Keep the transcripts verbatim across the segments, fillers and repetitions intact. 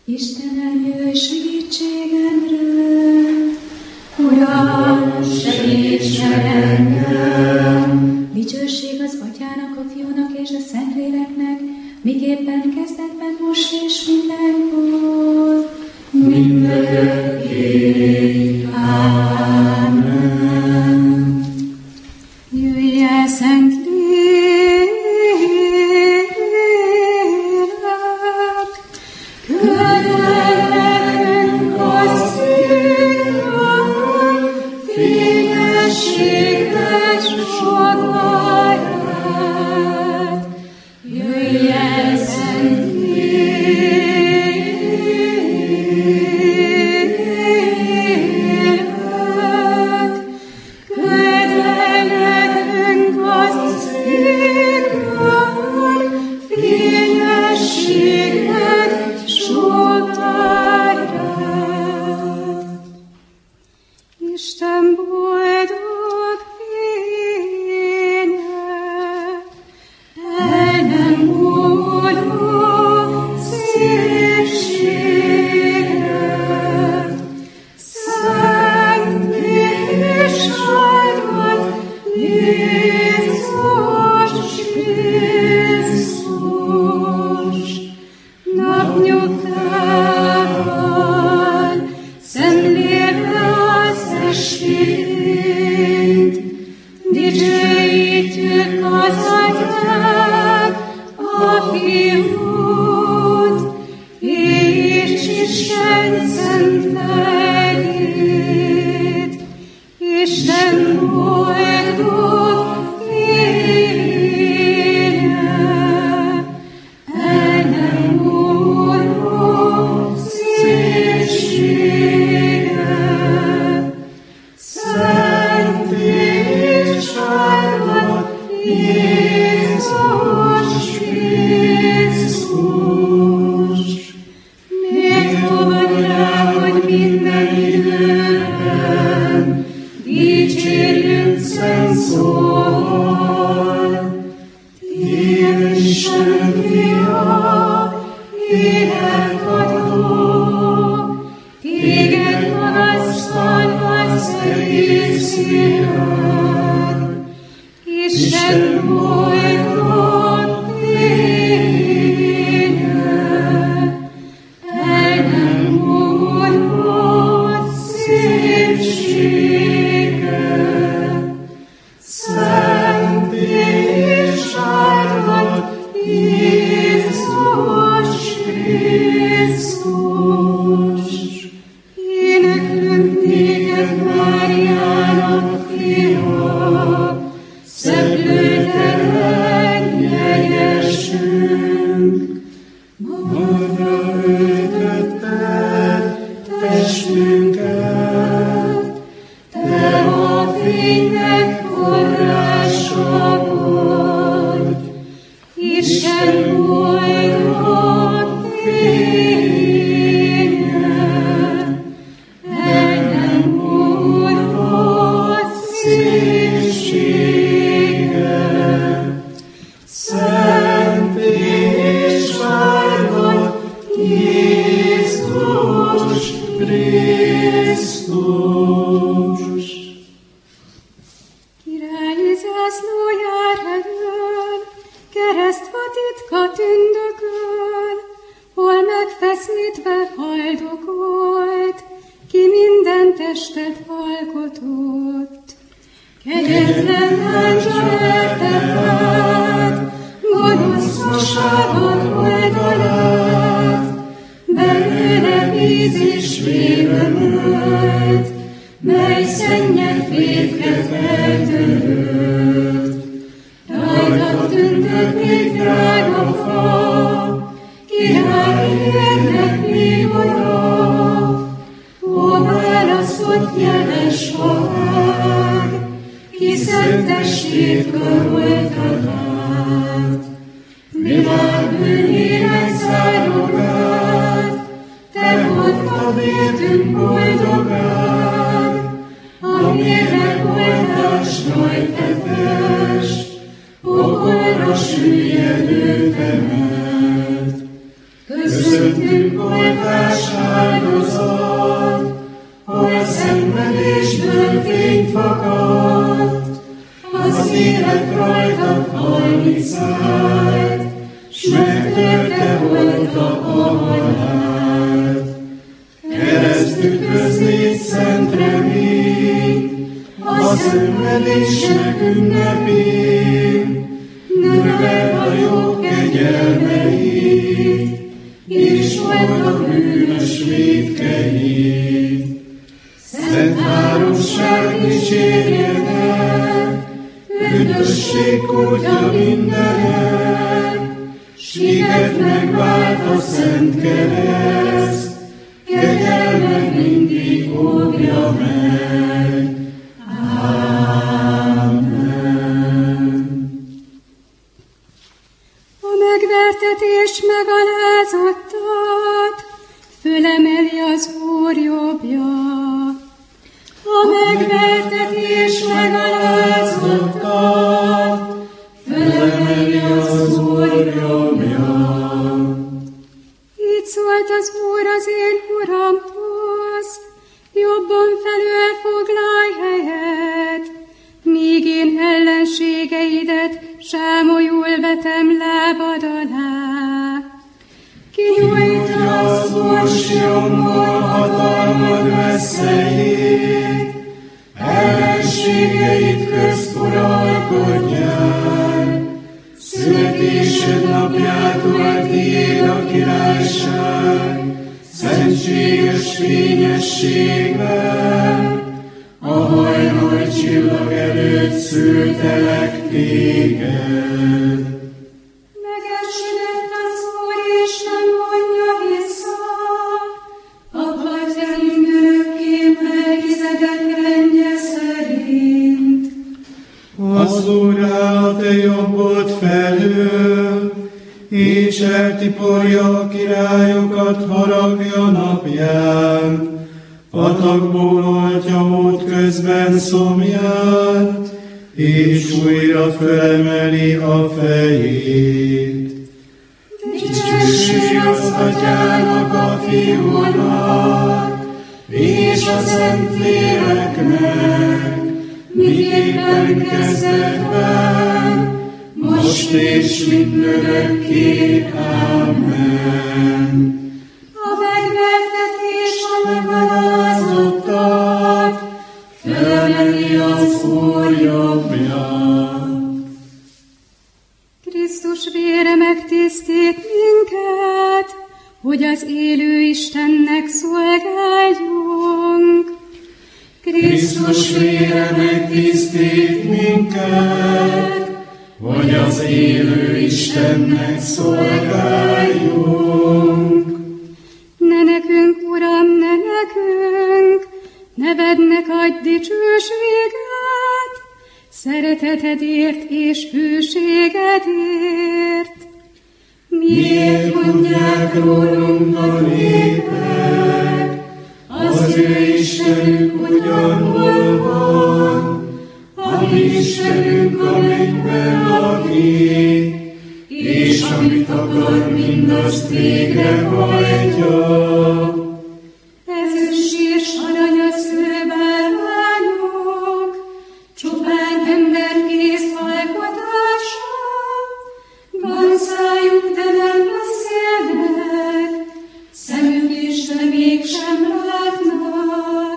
Istenem, jöjj segítségemre! Uram, segíts meg engem! Dicsőség az Atyának, a Fiúnak és a Szentléleknek, miképpen kezdetben, most és mindenkor, mindörökké. Ámen. Jöjj el, Szentlélek, Köszönt szentünk oltás áldozat, hol szenvedésből fény fakadt, az élet rajtad halni szállt, s megtörte volta a halált. Kereszt üdvözlét szent remény, a szenvedésnek ünnepén, növeld a jó kegyelmeit, és old bűnös vétkeit. Szent háromság dicsérjen el, üdvösség kútja mindenek, s minket megvált a szent kereszt, kegyelme mindig óvja meg. Ámen. A megvertetés megalázottat fölemeli az Úr jobbja. A megvertetés megalázottat fölemeli az Úr jobbja. Így szólt az Úr az én Uramhoz, jobban felül foglalj helyet, míg én ellenségeidet sámolyul vetem lábad alá. Kinyújtja az Úr Sionból hatalmad veszélyét, ellenségeit közt uralkodjál. Születésed napjától tiéd a királyság, szentséges fényességben, a hajnal csillag előtt szültelek téged. Megesedett az Úr, és nem vonja vissza, akarja mindörökké Melchizedek rendje szerint. Az Úr áll a te jobbod felől, és eltiporja a királyokat haragja napján. Patakból oltja út közben szomját, és újra fölemeli a fejét. Dicsőség az Atyának, a Fiúnak, és a Szentléleknek, miképpen kezdetben, most és mindörökké. Ámen. A megvertetés a megalázottat fölemeli az Úr jobbja. Krisztus vére megtisztít minket, hogy az élő Istennek szolgáljunk. Krisztus vére megtisztít minket, hogy az élő Istennek szolgáljunk. Ne nekünk, Uram, ne nekünk, nevednek adj dicsőséget, szeretetedért és hűségedért. Miért mondják rólunk a népek, az ő Istenünk ugyanhol van, a mi Istenünk a mennyben lakik, és amit akar, mindazt végrehajtja. Ezüst és arany a szőbálványok, csupán emberkész alkotása, van szájuk, de nem beszélnek, szemük is, de mégsem látnak.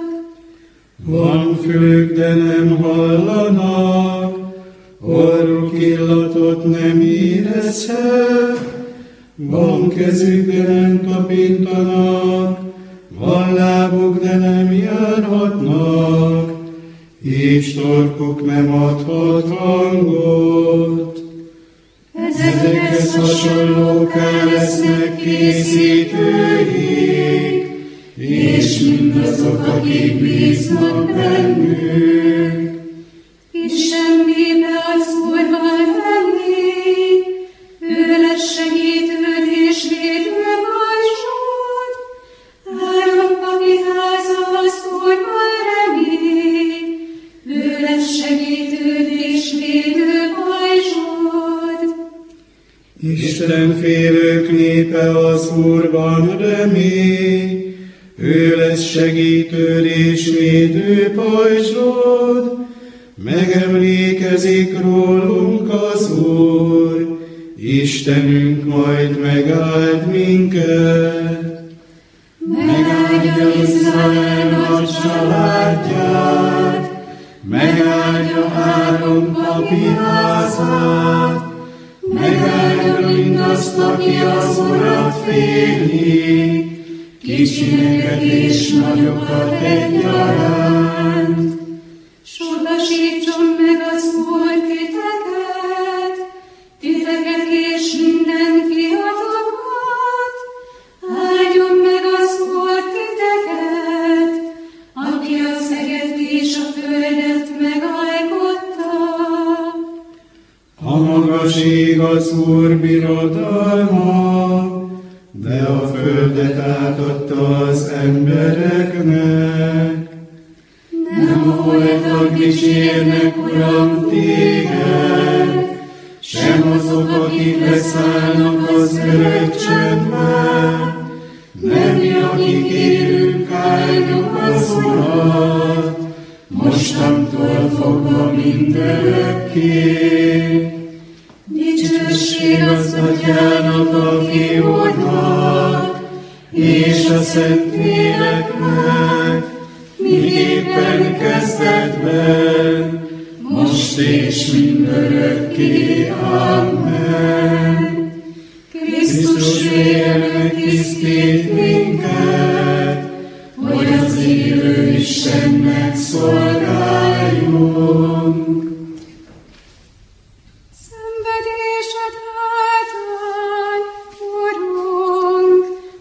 Van fülük, de nem hallanak, orruk illatot nem érezhet, van kezük, de nem tapintanak, van lábuk, de nem járhatnak, és torkuk nem adhat hangot. Ezekhez hasonlóká lesznek készítőik, és mindazok, akik bíznak bennük. Isten népe az Úrval remény, ő lesz segítőd és védőpajzsod. Áron papi háza az Úrval remény, ő lesz segítőd és védőpajzsod. Isten félők népe szíve az Úrban remény, ő lesz segítőd és védő pajzsod, megemlékezik rólunk az Úr, Istenünk majd megáld minket. Megáldja Izrael nagy családját, megáldja Áron papi házát, megáldja mindazt, aki az Urat féli, kicsineket és nagyokat egyaránt. Sorsítson meg az Úr titeket, titeket és minden fiatalokat, áldjon meg az Úr titeket, aki a szeget és a földet megalkotta. A magaség az Úr birodalma, de a földet átadta az embereknek. Nem voltak dicsérnek, Uram, téged, sem azok, akik leszállnak az örök csöndbe, de mi, akik élünk, áldjuk az Urat, mostantól fogva mindörökké. Dicsőség az Atyának, a Fiúnak, és a Szentléleknek, miképpen kezdetben, most és mindörökké. Amen. Krisztus vér megtisztít minket, hogy az élő Istennek szolgáljunk. Szenvedésed által, Urunk,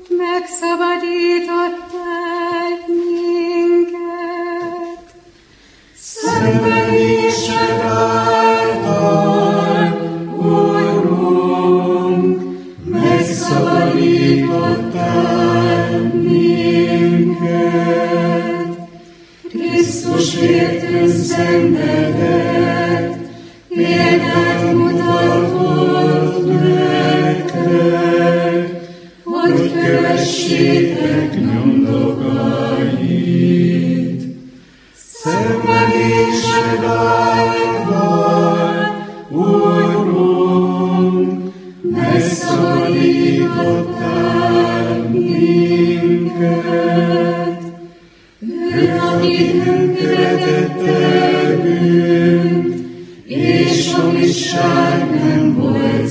megszabadítottál minket. Szenvedésed által, Urunk, megszabadítottál minket. Krisztus értünk szenvedett, példát mutatott nektek, hogy kövessétek nyomdokait. Szenvedésed által, Urunk, megszabadítottál minket. Ő, akit nem követett el bűnt, és hamisság nem volt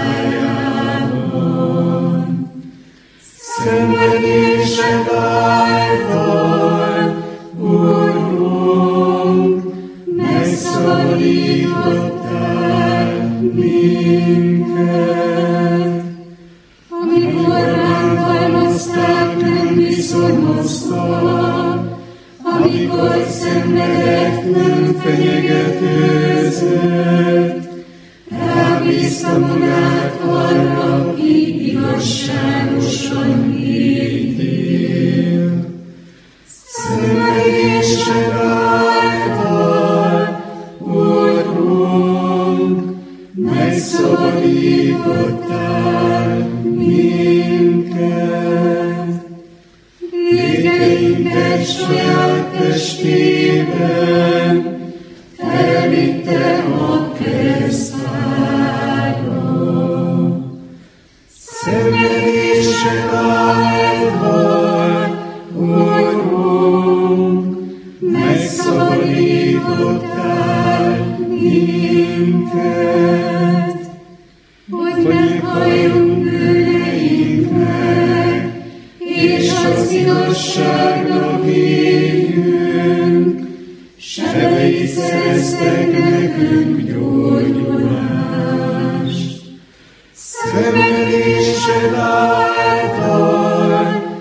szájában. Szenvedésed által, Urunk, megszabadítottál minket. Amikor bántalmazták, nem viszonoztak, amikor szenvedett, nem fenyegetőzött, rábízta magát arra, aki igazságosan ítél. Szenvedésed által, Urunk, megszabadítottál minket. Vétkeinket saját testében felvitte a keresztára. Szenvedésed által, Urunk, megszabadítottál minket, hogy meghalljunk bűneinknek, és az igazságnak éljünk, sebei szereztek nekünk gyógyulást. Szenvedésed által,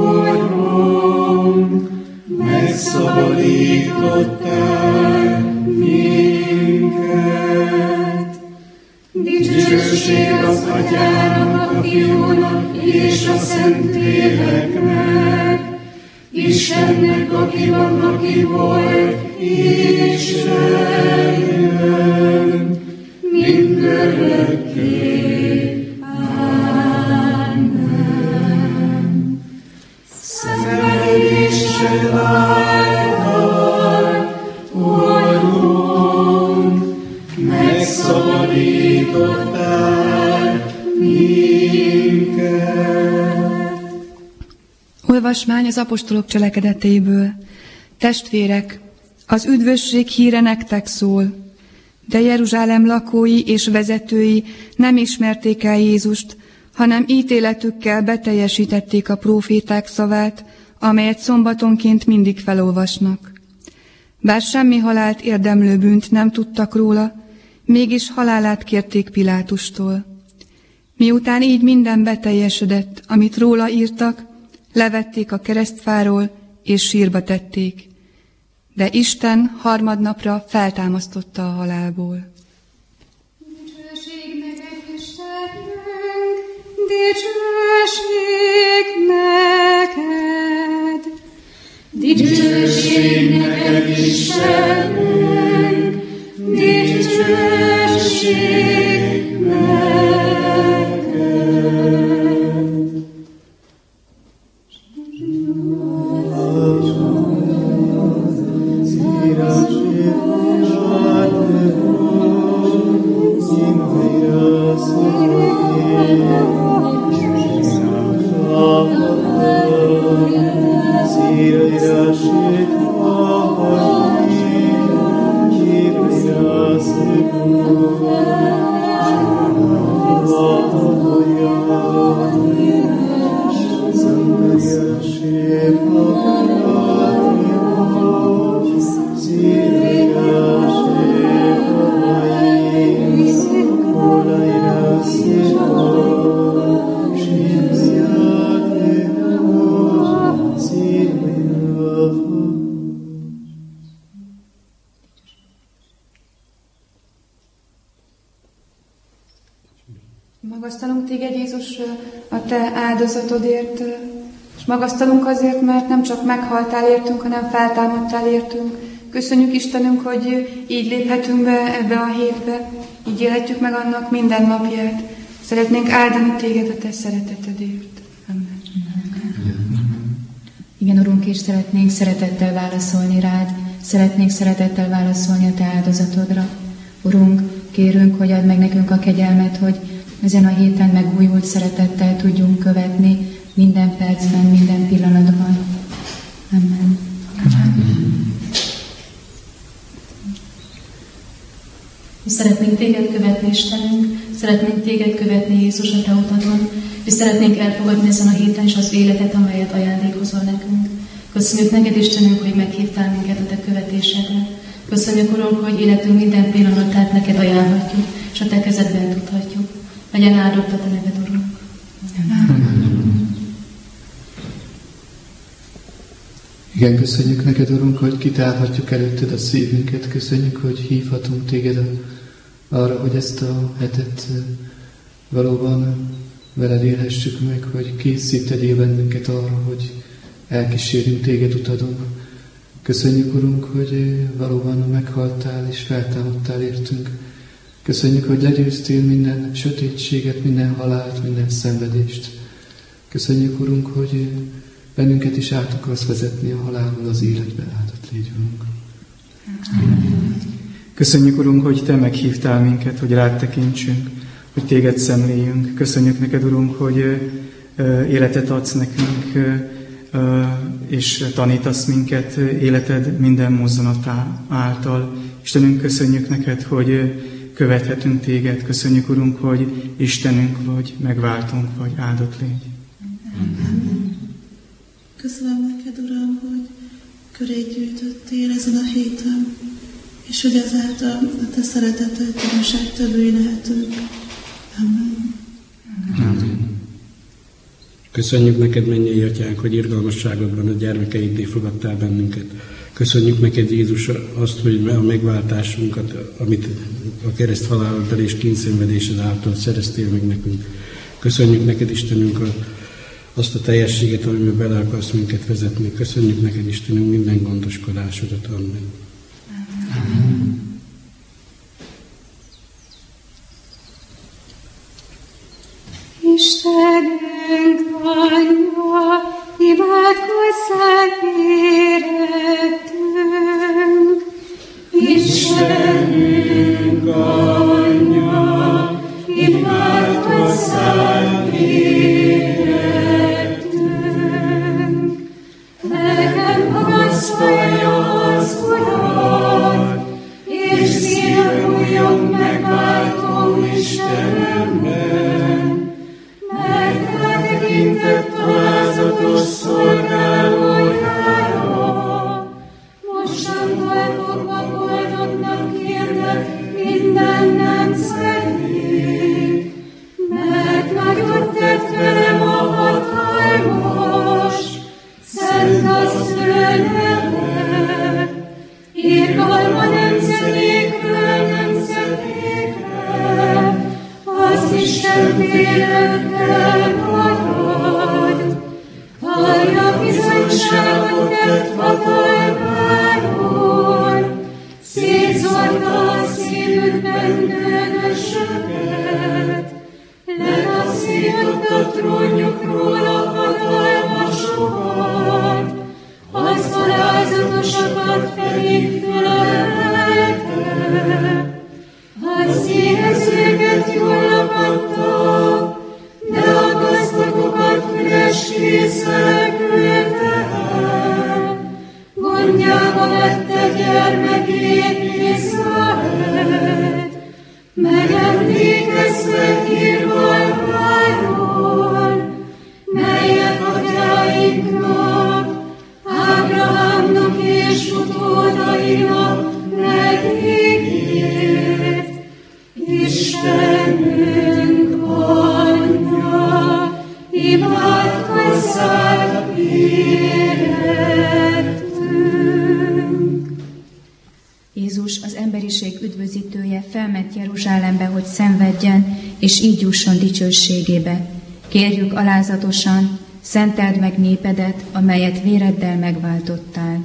Urunk, megszabadítottál minket. Dicsőség az Atyának, a Fiúnak és a Szentléleknek, Istennek, aki van, aki volt, és eljön, mindörökké. Amen. Olvasmány az apostolok cselekedetéből. Testvérek, az üdvösség híre nektek szól, de Jeruzsálem lakói és vezetői nem ismerték el Jézust, hanem ítéletükkel beteljesítették a próféták szavát, amelyet szombatonként mindig felolvasnak. Bár semmi halált érdemlő bűnt nem tudtak róla, mégis halálát kérték Pilátustól. Miután így minden beteljesedett, amit róla írtak, levették a keresztfáról és sírba tették. De Isten harmadnapra feltámasztotta a halálból. Dicsőség neked, Istenünk, dicsőség neked. Dicsőség neked, Istenünk, dicsőség neked. Magasztalunk téged, Jézus, a te áldozatodért, és magasztalunk azért, mert nem csak meghaltál értünk, hanem feltámadtál értünk. Köszönjük, Istenünk, hogy így léphetünk be ebbe a hétbe, így élhetjük meg annak minden napját. Szeretnénk áldani téged a te szeretetedért. Amen. Igen, Urunk, és szeretnénk szeretettel válaszolni rád, szeretnénk szeretettel válaszolni a te áldozatodra. Urunk, kérünk, hogy add meg nekünk a kegyelmet, hogy ezen a héten megújult szeretettel tudjunk követni minden percben, minden pillanatban. Amen. Mi szeretnénk téged követni, Istenünk, szeretnénk téged követni, Jézus, a te utadon, és szeretnénk elfogadni ezen a héten is az életet, amelyet ajándékozol nekünk. Köszönjük neked, Istenünk, hogy meghívtál minket a te követésedre. Köszönjük, Urunk, hogy életünk minden pillanatát neked ajánlhatjuk, és a te kezedben tudhatjuk. Legyen áldott a te neved, Urunk. Igen, köszönjük neked, Urunk, hogy kitárhatjuk előtted a szívünket. Köszönjük, hogy hívhatunk téged arra, hogy ezt a hetet valóban veled élhessük meg, hogy készíted bennünket arra, hogy elkísérjünk téged utadon. Köszönjük, Urunk, hogy valóban meghaltál és feltámadtál értünk. Köszönjük, hogy legyőztél minden sötétséget, minden halált, minden szenvedést. Köszönjük, Urunk, hogy bennünket is át akarsz vezetni a halálból az életbe. Áldott légy, Urunk. Köszönjük, Urunk, hogy te meghívtál minket, hogy rád tekintsünk, hogy téged szemléljünk. Köszönjük neked, Urunk, hogy életet adsz nekünk, és tanítasz minket életed minden mozzanatá által. Istenünk, köszönjük neked, hogy követhetünk téged. Köszönjük, Urunk, hogy Istenünk vagy, megváltunk vagy, áldott légy. Köszönöm neked, Uram, hogy köré gyűjtöttél ezen a héten, és hogy ezáltal a te szereteted tanúságtevői lehetünk. Amen. Amen. Köszönjük neked, mennyei Atyánk, hogy irgalmasságodban a gyermekeidné fogadtál bennünket. Köszönjük neked, Jézus, azt, hogy a megváltásunkat, amit a kereszt haláloddal és kínszenvedésed által szereztél meg nekünk. Köszönjük neked, Istenünk, a, azt a teljességet, amiben bele akarsz minket vezetni. Köszönjük neked, Istenünk, minden gondoskodásodat. Amen. Amen. Istenünk anyja, imádkozzál érettünk. Istenünk anyja, imádkozzál érettünk. tett alázatos szolgálójára. Mostantól fogva boldognak kérlek minden nem szerint, mert nagyon tett velem a hatalmas, szent az ő neve. Irgalma nemzetékről nemzetékre, az Isten félelme marad. Hallja bizonyságot tett hatalmáról, szétzorta a szívükben bűnösöket, letaszított a trónjukról a hatalmasokat, az alázatosakat pedig felemelte. Az éhezőket jól lakadta, de a gazdagokat üres kézzel küldte el. Gondjába vette gyermekét Izraelt, megemlékezve irgalmáról, melyet atyáinknak, Ábrahámnak és utódainak megígért. Istenünk anyja, imádkozzál érettünk. Jézus, az emberiség üdvözítője, felment Jeruzsálembe, hogy szenvedjen, és így jusson dicsőségébe. Kérjük alázatosan, szenteld meg népedet, amelyet véreddel megváltottál.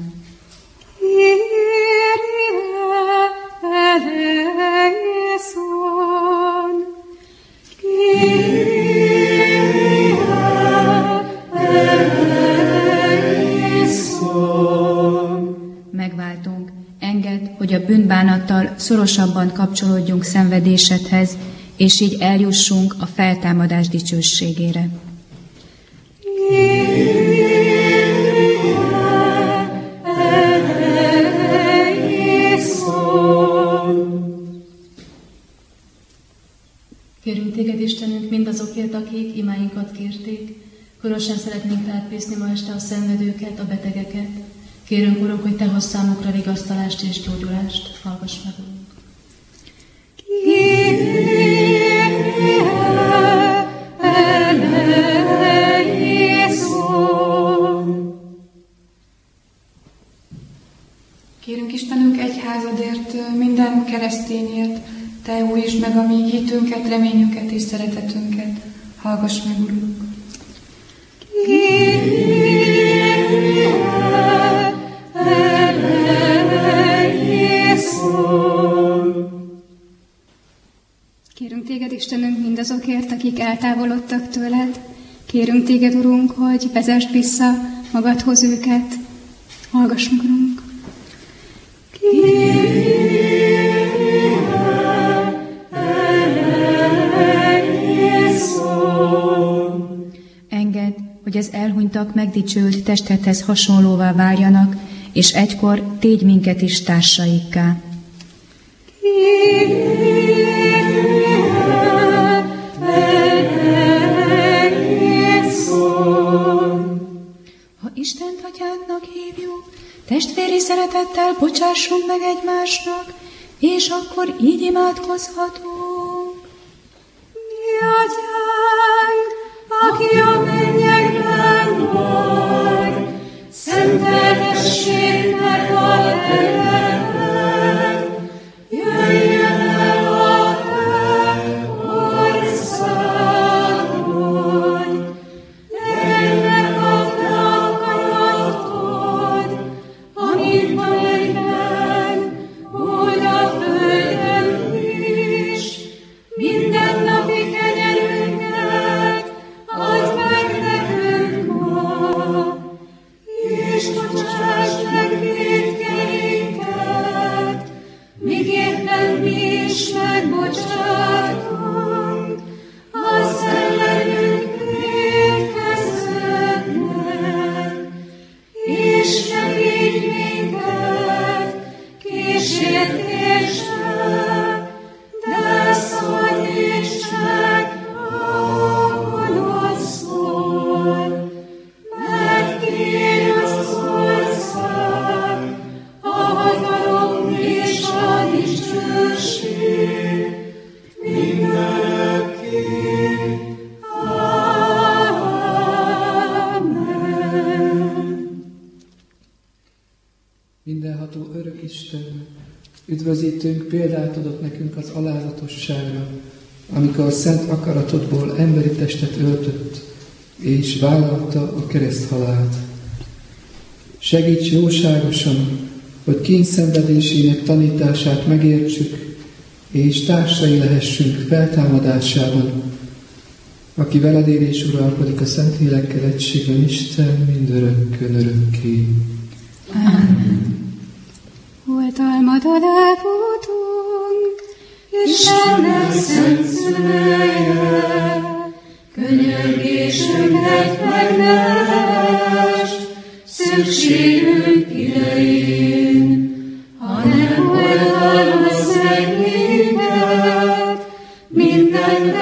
Megváltunk, engedd, hogy a bűnbánattal szorosabban kapcsolódjunk szenvedésedhez, és így eljussunk a feltámadás dicsőségére. Kérünk téged, Istenünk, mindazokért, akik imáinkat kérték. Különösen szeretnénk átpészni ma este a szenvedőket, a betegeket. Kérünk, Urunk, hogy te hozz számukra vigasztalást és gyógyulást. Hallgass meg, Urunk. Kérünk Istenünk egyházadért, minden keresztényért, te újítsd meg a mi hitünket, reményünket és szeretetünket. Hallgass meg, Urunk! Kérünk téged, Istenünk, mindazokért, akik eltávolodtak tőled. Kérünk téged, Urunk, hogy vezesd vissza magadhoz őket. Hallgass meg, Urunk! Engedd, hogy az elhunytak megdicsőült testedhez hasonlóvá váljanak, és egykor tégy minket is társaikká. Ha Istent atyádnak hívjuk, testvéri szeretettel bocsássunk meg egymásnak, és akkor így imádkozhatunk. Mi atyánk, aki a mennyekben vagy, szenteltessék meg a neved, jöjjön el a te országod, legyen a te akaratod, amit a mennyben, úgy a földön is. Mindennapi kenyerünket add meg nekünk ma, és bocsásd meg vétkeinket, mindenható örök Isten, üdvözítőnk példát adott nekünk az alázatosságra, amikor a szent akaratodból emberi testet öltött, és vállalta a kereszthalált. Segíts jóságosan, hogy kényszenvedésének tanítását megértsük, és társai lehessünk feltámadásában, aki veled él és uralkodik a Szentlélekkel egységben, Isten mindörökkön örökké. Amen. Oltalmad alá futunk, Istennek szent szüleje, könyörgésünket megless, szükségünk idején, hanem oltalmazz meg minket, minden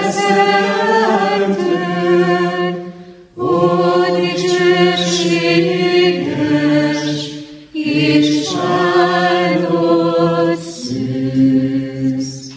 veszedelmtől, ó, dicsőség édes, és áldott szűz.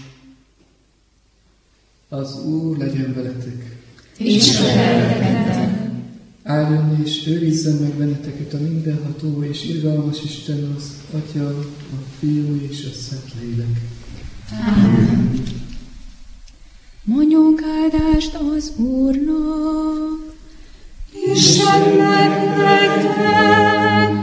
Az Úr legyen veletek. És veletek. Áldjon és őrizzen meg benneteket a mindenható és irgalmas Isten, az Atya, a Fiú és a Szentlélek. Amen. Mondjunk áldást az Úrnak. Istennek nektek,